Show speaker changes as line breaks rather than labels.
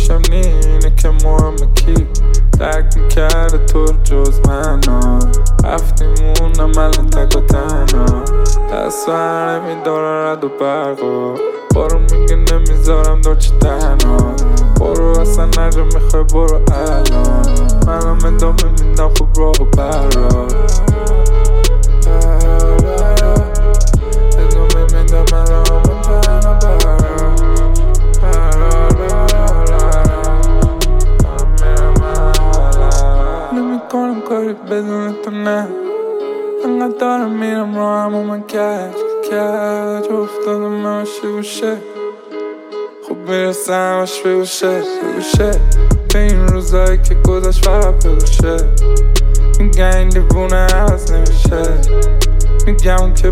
روشم اینه که مهمه کی درک میکرده تو جز منو رفتیمونم الان تک و تنها دست بر نمیداره رد و برقا برو میگه نمیذارم دارچه تنها برو اصلا نجا میخوای برو الان منم ادامه میدم خوب راه و برا ادامه میدم الان تنها برا نمیکنم کاری بدون تو نه انقدر دارم میرم رو هم و من کج افتادم نماشی گوشه خوب میرسه همش بگوشه به این روزایی که گذاشت فقط بگوشه میگه این دیوونه عوض نمیشه میگم اون که